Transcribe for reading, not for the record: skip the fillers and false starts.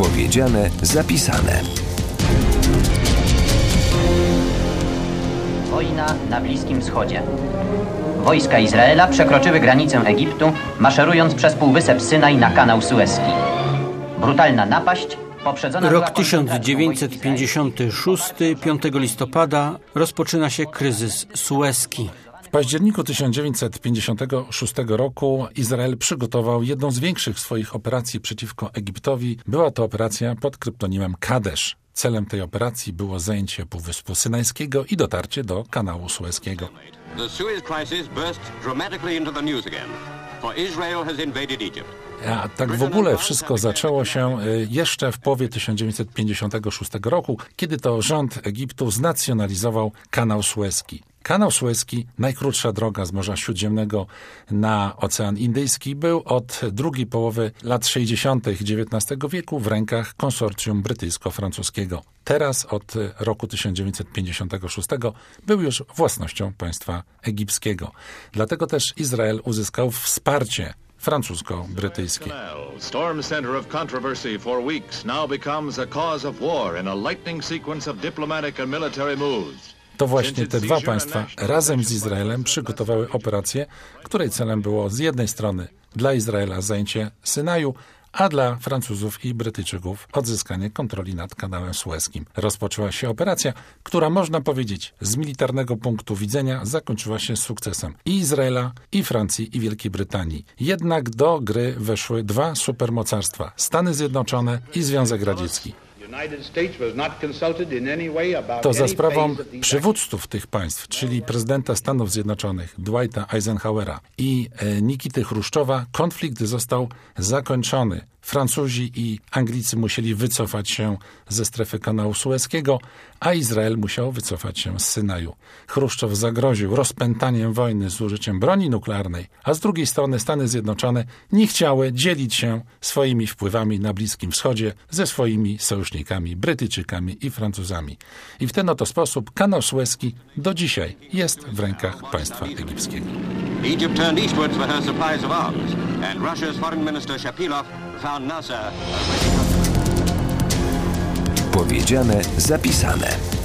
Powiedziane, zapisane. Wojna na Bliskim Wschodzie. Wojska Izraela przekroczyły granicę Egiptu, maszerując przez półwysep Synaj na kanał Sueski. Brutalna napaść poprzedzona była Rok 1956, 5 listopada, rozpoczyna się kryzys sueski. W październiku 1956 roku Izrael przygotował jedną z większych swoich operacji przeciwko Egiptowi. Była to operacja pod kryptonimem Kadesz. Celem tej operacji było zajęcie Półwyspu Synajskiego i dotarcie do kanału Sueskiego. The Suez crisis burst dramatically into the news again, for Israel has invaded Egypt. A tak w ogóle wszystko zaczęło się jeszcze w połowie 1956 roku, kiedy to rząd Egiptu znacjonalizował kanał Sueski. Kanał Sueski, najkrótsza droga z Morza Śródziemnego na Ocean Indyjski, był od drugiej połowy lat 60. XIX wieku w rękach konsorcjum brytyjsko-francuskiego. Teraz od roku 1956 był już własnością państwa egipskiego. Dlatego też Izrael uzyskał wsparcie francusko-brytyjskie. Storm center of controversy for weeks now becomes a cause of war in a lightning sequence of diplomatic and military moves. To właśnie te dwa państwa razem z Izraelem przygotowały operację, której celem było z jednej strony dla Izraela zajęcie Synaju, a dla Francuzów i Brytyjczyków odzyskanie kontroli nad kanałem Sueskim. Rozpoczęła się operacja, która można powiedzieć z militarnego punktu widzenia zakończyła się sukcesem i Izraela, i Francji, i Wielkiej Brytanii. Jednak do gry weszły dwa supermocarstwa, Stany Zjednoczone i Związek Radziecki. To za sprawą przywódców tych państw, czyli prezydenta Stanów Zjednoczonych Dwighta Eisenhowera i Nikity Chruszczowa, konflikt został zakończony. Francuzi i Anglicy musieli wycofać się ze strefy kanału Sueskiego, a Izrael musiał wycofać się z Synaju. Chruszczow zagroził rozpętaniem wojny z użyciem broni nuklearnej, a z drugiej strony Stany Zjednoczone nie chciały dzielić się swoimi wpływami na Bliskim Wschodzie ze swoimi sojusznikami, Brytyjczykami i Francuzami. I w ten oto sposób kanał Sueski do dzisiaj jest w rękach państwa egipskiego. Egypt turned eastwards for her supplies of arms, and Russia's foreign minister Shapilov found Nasser. Powiedziane, zapisane.